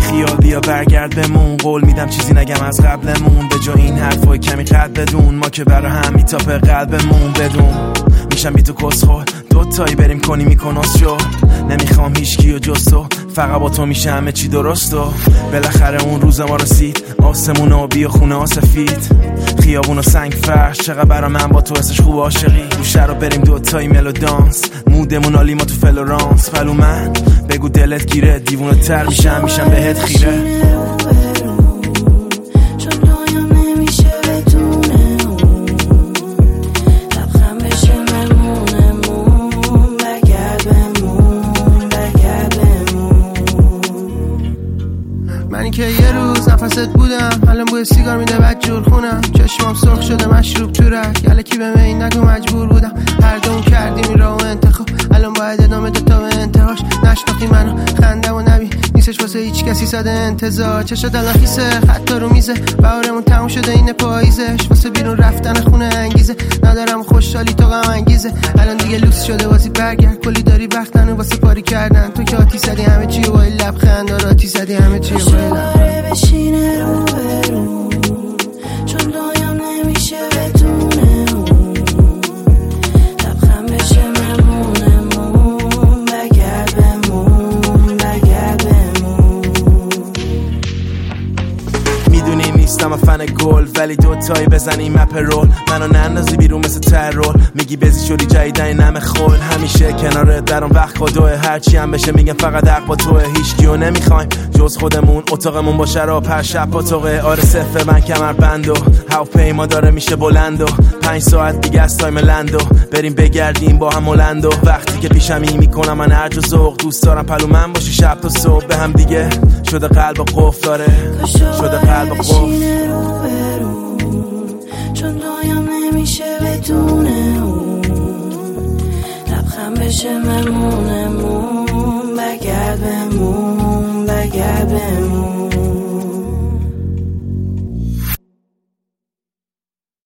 خیال بیا برگرد بمون، قول میدم چیزی نگم از قبلمون، به جا این حرفای کمی قد بدون، ما که برا هم میتاپه قلبمون بدون. میشم بی تو کسخور دوتایی بریم کنی میکناس شو، نمیخوام هیچکی و جستو، فقط با تو میشه همه چی درستو. بالاخره اون روز ما رسید، آسمون آبی و خونه ها سفید، خیابون و سنگ فرش، چقدر برا من با تو حسش خوب عاشقی. دوشه رو بریم دوتایی ملو دانس، مودمون عالی ما تو فلورانس. پلو من بگو دلت گیره، دیوونه تر میشم بهت خیره. منی که یه روز نفست بودم، الان بوی سیگار میده بعد جور خونم، چشمام سرخ شده مشروب تو رگ، یلکی به من نگو مجبور بودم، هر دوم کردیم این راهو انتخاب، الان باید ادامه ده تا به انتهاش. نشناختی منو خنده و نبی نیستش واسه هیچ کسی ساده انتظار، چشات الان خیسه خطا رو میزه، بهارمون تموم شده این پاییزش، واسه بیرون رفتن خونه انگیزه، ندارم خوشحالی تو غم انگیزه، الان دیگه لوس شده بازی برگرد، کلی داری وقتن و واسه پاری کردن، تو که آتی زدی همه چی و با این لبخند آتی زدی همه چی و دوباره بشینه رو برون، چون دایم نمیشه بدونه اون، لبخند بشه ممونمون، بگرد بمون بگرد بمون. میدونی نیستم فن گل، ولی دوتایی بزنیم اپ رول، منو نندازی بیرون مثل ترول، میگی بزی شدی جایدن نم خول، همیشه کنارت درم وقت خودوه، هرچی هم بشه میگم فقط حق با توه، هیچ کیو نمیخوایم جز خودمون، اتاقمون با شراب هر شب پاتوقه، آره صفه من کمر بندو، هواپیما داره میشه بلندو، 5 ساعت دیگه از تایم لندو، بریم بگردیم با هم هلندو، وقتی که پیشمی میکنم من هرج و ذوق، دوست دارم پلو من باشی شب تا صبح، به هم دیگه شده قلب و قفل داره، شده قلب و قفل، چون دایم نمیشه بدونه اون، لبخند بشه ممونمون، بگرد بمون.